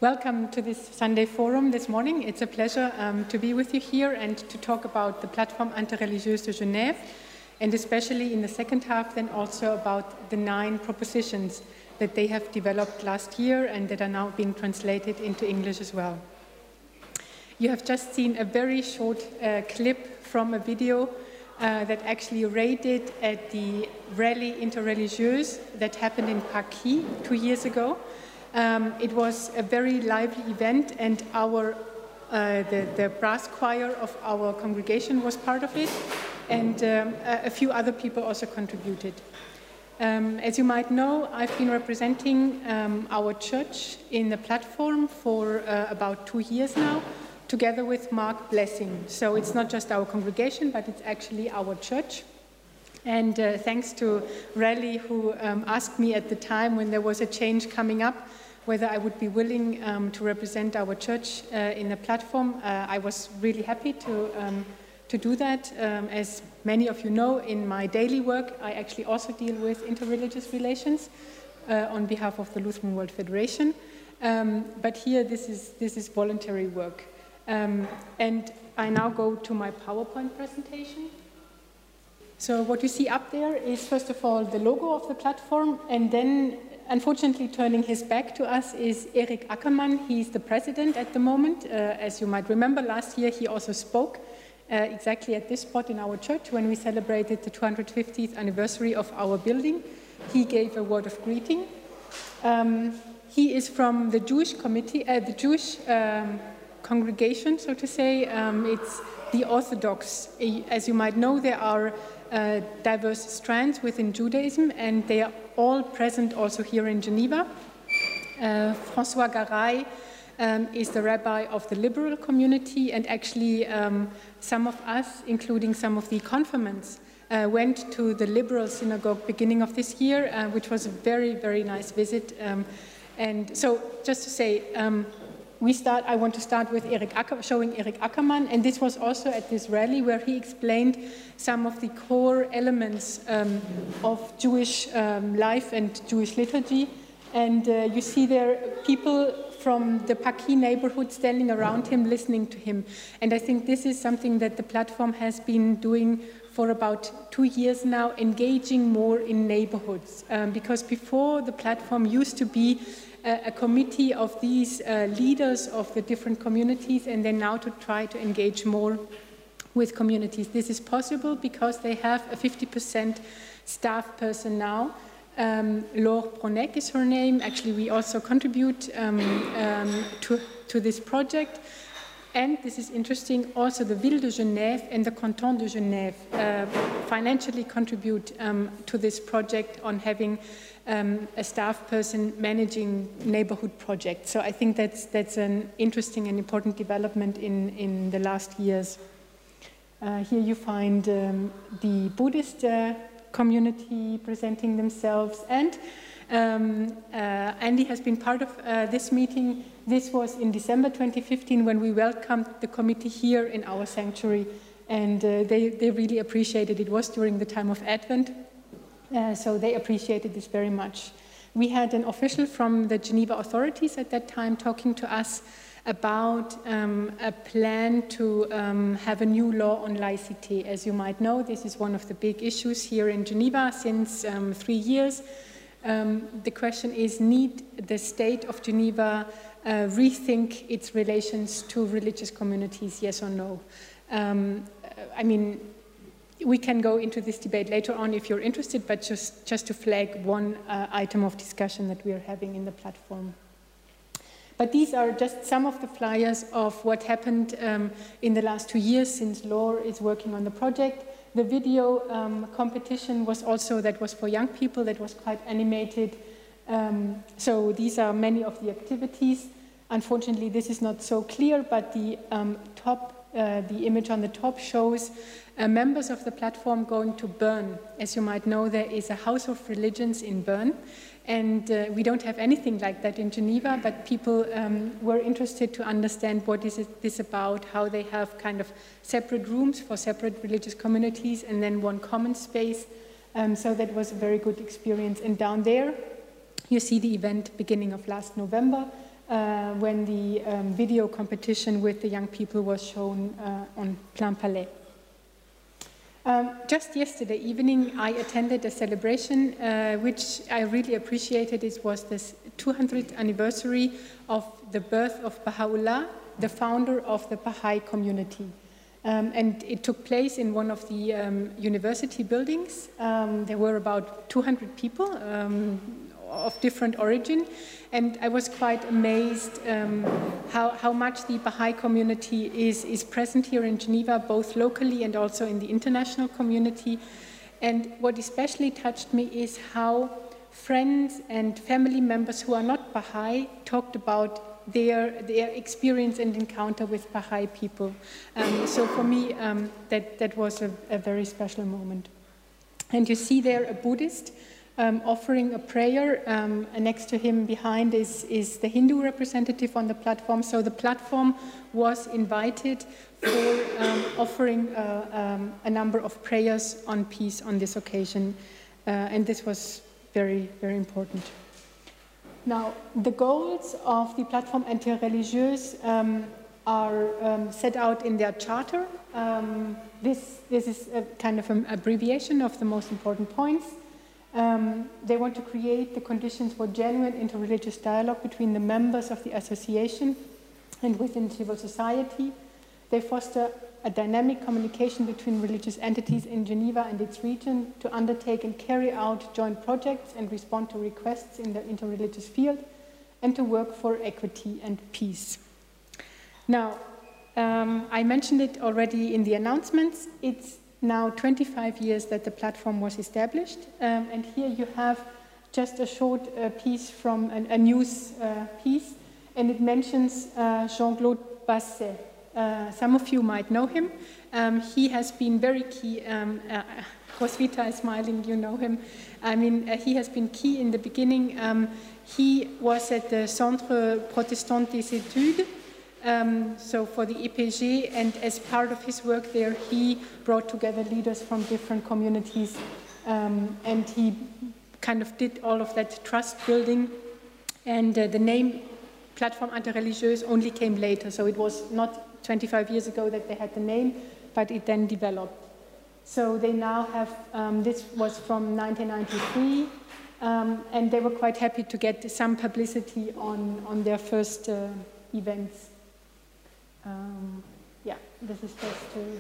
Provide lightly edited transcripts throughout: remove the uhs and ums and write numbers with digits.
Welcome to this Sunday Forum this morning. It's a pleasure to be with you here and to talk about the Plateforme Interreligieuse de Genève, and especially in the second half then also about the 9 propositions that they have developed last year and that are now being translated into English as well. You have just seen a very short clip from a video that actually raided at the Rally Interreligieuse that happened in Paquis 2 years ago. It was a very lively event, and the brass choir of our congregation was part of it, and a few other people also contributed. As you might know, I've been representing our church in the platform for about 2 years now, together with Mark Blessing. So it's not just our congregation, but it's actually our church. And thanks to Rally, who asked me at the time when there was a change coming up, whether I would be willing to represent our church in the platform. I was really happy to do that. As many of you know, in my daily work, I actually also deal with interreligious relations on behalf of the Lutheran World Federation. But here, this is voluntary work. And I now go to my PowerPoint presentation. So what you see up there is, first of all, the logo of the platform, and then, unfortunately, turning his back to us is Erik Ackermann. He's the president at the moment. As you might remember, last year he also spoke exactly at this spot in our church when we celebrated the 250th anniversary of our building. He gave a word of greeting. He is from the Jewish committee, the Jewish congregation, so to say. It's the Orthodox. As you might know, there are diverse strands within Judaism, and they are all present also here in Geneva. François Garay is the rabbi of the liberal community, and actually some of us, including some of the confirmants, went to the liberal synagogue beginning of this year, which was a very, very nice visit. And so just to say, I want to start with showing Erik Ackermann, and this was also at this rally where he explained some of the core elements of Jewish life and Jewish liturgy. And you see there people from the Paquis neighborhood standing around him, listening to him. And I think this is something that the platform has been doing for about 2 years now, engaging more in neighborhoods. Because before, the platform used to be a committee of these leaders of the different communities, and then now to try to engage more with communities. This is possible because they have a 50% staff person now. Laure Bronek is her name. Actually, we also contribute to this project. And this is interesting, also the Ville de Genève and the Canton de Genève financially contribute to this project on having a staff person managing neighborhood projects. So I think that's an interesting and important development in the last years. Here you find the Buddhist community presenting themselves, and Andy has been part of this meeting. This was in December 2015 when we welcomed the committee here in our sanctuary, and they really appreciated it. It was during the time of Advent, so they appreciated this very much. We had an official from the Geneva authorities at that time talking to us about a plan to have a new law on laïcité. As you might know, this is one of the big issues here in Geneva since 3 years. The question is, need the state of Geneva rethink its relations to religious communities, yes or no? I mean, we can go into this debate later on if you're interested, but just to flag one item of discussion that we are having in the platform. But these are just some of the flyers of what happened in the last 2 years since Laure is working on the project. The video competition was also, that was for young people, that was quite animated. So these are many of the activities. Unfortunately, this is not so clear, but the the image on the top shows members of the platform going to Bern. As you might know, there is a House of Religions in Bern, and we don't have anything like that in Geneva, but people were interested to understand what is this about, how they have kind of separate rooms for separate religious communities and then one common space. So that was a very good experience. And down there, you see the event beginning of last November, when the video competition with the young people was shown on Plain Palais. Just yesterday evening, I attended a celebration which I really appreciated. It was the 200th anniversary of the birth of Baha'u'llah, the founder of the Baha'i community. And it took place in one of the university buildings. There were about 200 people of different origin, and I was quite amazed how much the Baha'i community is present here in Geneva, both locally and also in the international community. And what especially touched me is how friends and family members who are not Baha'i talked about their experience and encounter with Baha'i people. So for me, that was a very special moment. And you see there a Buddhist offering a prayer. Next to him behind is the Hindu representative on the platform. So the platform was invited for offering a number of prayers on peace on this occasion. And this was very, very important. Now, the goals of the Plateforme Interreligieuse are set out in their charter. This is a kind of an abbreviation of the most important points. They want to create the conditions for genuine interreligious dialogue between the members of the association and within civil society. They foster a dynamic communication between religious entities in Geneva and its region to undertake and carry out joint projects and respond to requests in the interreligious field, and to work for equity and peace. Now, I mentioned it already in the announcements. It's now 25 years that the platform was established, and here you have just a short piece from a news piece, and it mentions Jean-Claude Basset. Some of you might know him. He has been very key. Roswitha is smiling, you know him. I mean, he has been key in the beginning. He was at the Centre Protestant des Études, so for the EPG, and as part of his work there, he brought together leaders from different communities, and he kind of did all of that trust building, and the name Plateforme Interreligieuse only came later, so it was not 25 years ago that they had the name, but it then developed. So they now have, this was from 1993, and they were quite happy to get some publicity on their first events. Yeah, this is just to...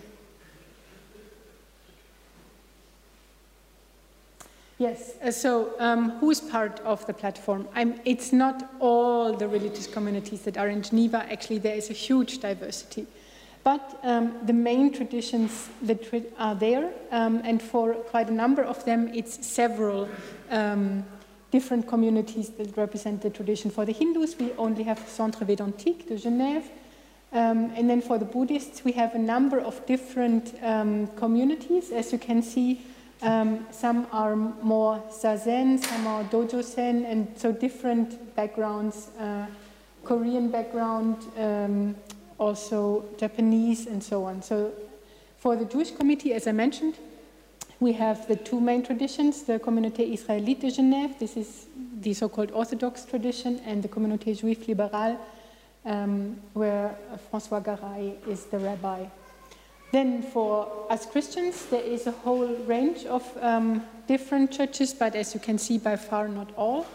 Yes, so who is part of the platform? It's not all the religious communities that are in Geneva. Actually, there is a huge diversity. But the main traditions that are there, and for quite a number of them, it's several different communities that represent the tradition. For the Hindus, we only have Centre Védantique de Genève. And then for the Buddhists, we have a number of different communities. As you can see, some are more Zazen, some are Dojo-sen, and so different backgrounds, Korean background, also Japanese, and so on. So for the Jewish committee, as I mentioned, we have the two main traditions, the Communauté Israélite de Genève, this is the so-called Orthodox tradition, and the Communauté Juive Libérale, where François Garay is the rabbi. Then for us Christians, there is a whole range of different churches, but as you can see, by far not all.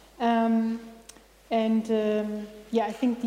Yeah, I think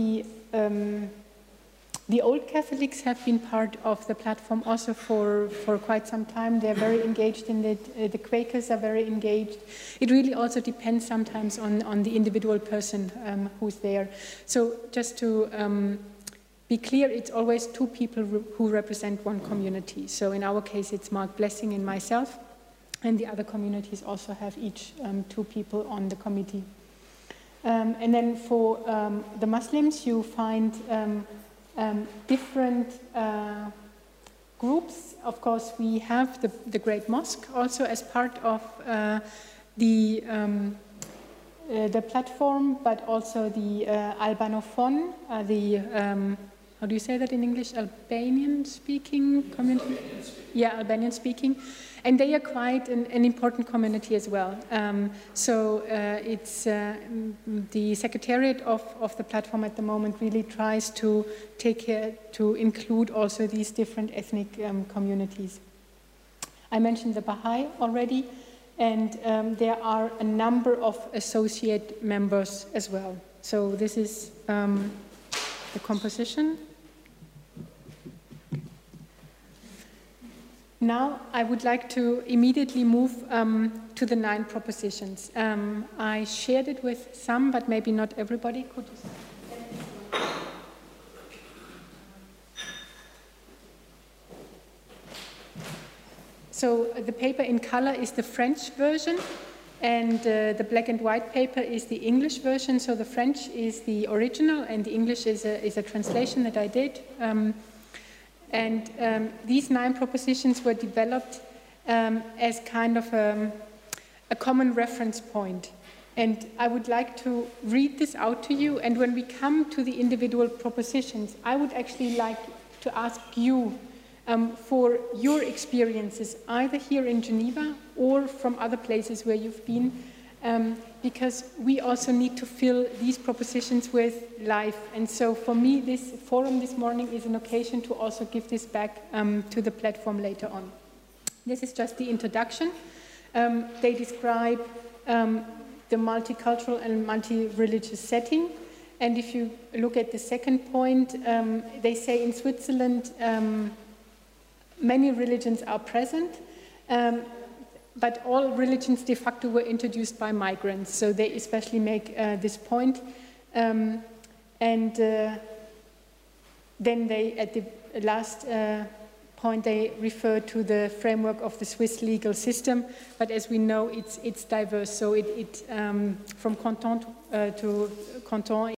the old Catholics have been part of the platform also for quite some time. They're very engaged in it. The Quakers are very engaged. It really also depends sometimes on the individual person who's there. So just to be clear, it's always two people who represent one community. So in our case, it's Mark Blessing and myself, and the other communities also have each two people on the committee. And then for the Muslims, you find different groups. Of course, we have the Great Mosque also as part of the platform, but also the Albanophone, how do you say that in English? Albanian-speaking community? Yeah, Albanian-speaking. And they are quite an important community as well. It's the secretariat of the platform at the moment really tries to take care to include also these different ethnic communities. I mentioned the Baha'i already, and there are a number of associate members as well. So this is the composition. Now I would like to immediately move to the 9 propositions. I shared it with some, but maybe not everybody. Could you... So the paper in color is the French version, and the black and white paper is the English version. So the French is the original, and the English is a translation that I did. These 9 propositions were developed as kind of a common reference point. And I would like to read this out to you. And when we come to the individual propositions, I would actually like to ask you for your experiences, either here in Geneva or from other places where you've been, because we also need to fill these propositions with life. And so for me, this forum this morning is an occasion to also give this back to the platform later on. This is just the introduction. They describe the multicultural and multi-religious setting. And if you look at the second point, they say in Switzerland, many religions are present, but all religions de facto were introduced by migrants, so they especially make this point. Then they, at the last point, they refer to the framework of the Swiss legal system, but as we know, it's diverse, so from canton to canton,